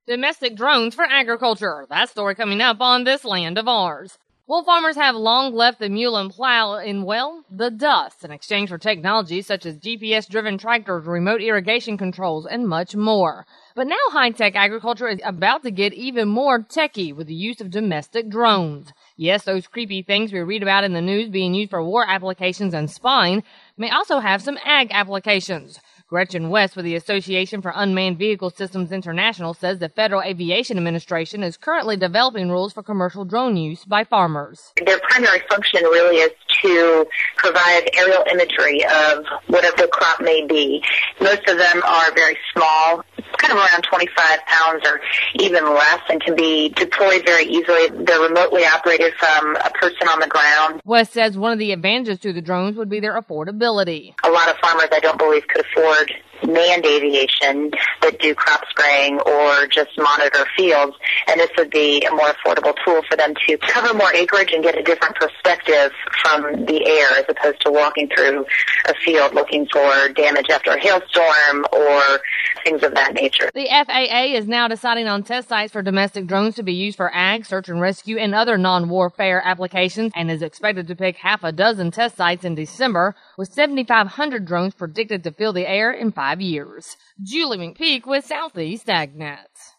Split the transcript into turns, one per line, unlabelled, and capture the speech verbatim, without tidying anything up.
Domestic drones for agriculture. That story coming up on This Land of Ours. Wool farmers have long left the mule and plow in, well, the dust in exchange for technology such as G P S-driven tractors, remote irrigation controls, and much more. But now high-tech agriculture is about to get even more techy with the use of domestic drones. Yes, those creepy things we read about in the news being used for war applications and spying may also have some ag applications. Gretchen West with the Association for Unmanned Vehicle Systems International says the Federal Aviation Administration is currently developing rules for commercial drone use by farmers.
Their primary function really is to provide aerial imagery of whatever the crop may be. Most of them are very small, kind of around twenty-five pounds or even less, and can be deployed very easily. They're remotely operated from a person on the ground.
West says one of the advantages to the drones would be their affordability.
A lot of farmers, I don't believe, could afford manned aviation that do crop spraying or just monitor fields, and this would be a more affordable tool for them to cover more acreage and get a different perspective from the air as opposed to walking through a field looking for damage after a hailstorm or things of that nature.
The F A A is now deciding on test sites for domestic drones to be used for ag, search and rescue, and other non-warfare applications, and is expected to pick half a dozen test sites in December, with seventy-five hundred drones predicted to fill the air in five years. Julie McPeak with Southeast AgNet.